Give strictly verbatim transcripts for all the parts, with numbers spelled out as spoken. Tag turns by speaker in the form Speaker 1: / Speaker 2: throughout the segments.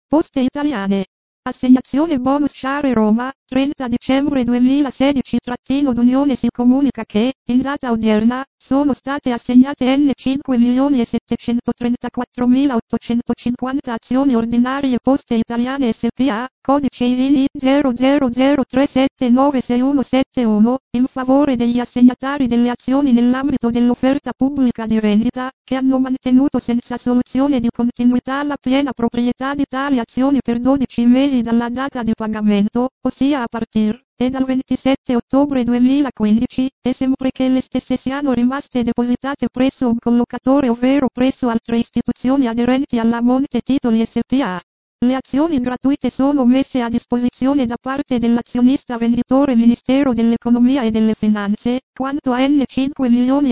Speaker 1: Poste Italiane. Assegnazione bonus Share Roma, trenta dicembre duemilasedici-D'Unione si comunica che, in data odierna, sono state assegnate N cinque milioni settecentotrentaquattromilaottocentocinquanta azioni ordinarie Poste Italiane S P A, codice I S I N I zero zero zero tre sette nove sei uno sette uno, in favore degli assegnatari delle azioni nell'ambito dell'offerta pubblica di vendita, che hanno mantenuto senza soluzione di continuità la piena proprietà di tali azioni per dodici mesi dalla data di pagamento, ossia a partire e dal ventisette ottobre duemilaquindici, e sempre che le stesse siano rimaste depositate presso un collocatore ovvero presso altre istituzioni aderenti alla Monte Titoli S P A. Le azioni gratuite sono messe a disposizione da parte dell'azionista venditore Ministero dell'Economia e delle Finanze, quanto a N cinque milioni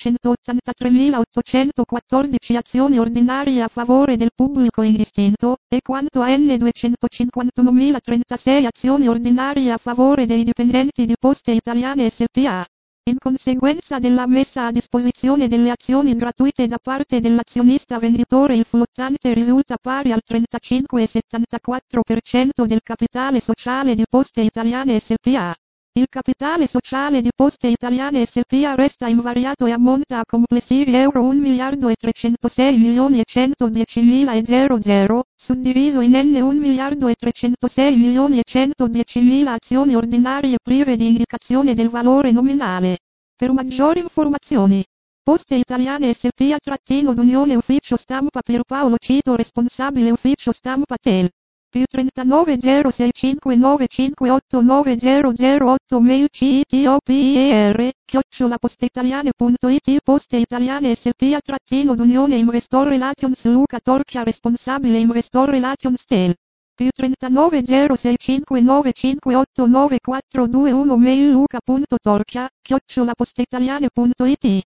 Speaker 1: quattrocentottantatremilaottocentoquattordici azioni ordinarie a favore del pubblico indistinto, e quanto a N duecentocinquantunomilatrentasei azioni ordinarie a favore dei dipendenti di Poste Italiane S P A. In conseguenza della messa a disposizione delle azioni gratuite da parte dell'azionista venditore il flottante risulta pari al trentacinque virgola settantaquattro per cento del capitale sociale di Poste Italiane S P A. Il capitale sociale di Poste Italiane S P A resta invariato e ammonta a complessivi euro un miliardo e trecentosei milioni e centodiecimila, suddiviso in N un miliardo e trecentosei milioni e centodiecimila azioni ordinarie prive di indicazione del valore nominale. Per maggiori informazioni, Poste Italiane S P A-D'Unione Ufficio Stampa Pierpaolo Cito responsabile Ufficio Stampa Tel. Più trentanove zero sei cinque nove cinque otto nove zero zero otto mail citoper, chiocciola posteitaliane.it Poste Italiane S P A-D'Unione Investor Relations Luca Torchia responsabile Investor Relations Tel. Più trentanove zero sei cinque nove cinque otto nove quattro due uno mail luca punto torchia, chiocciola posteitaliane.it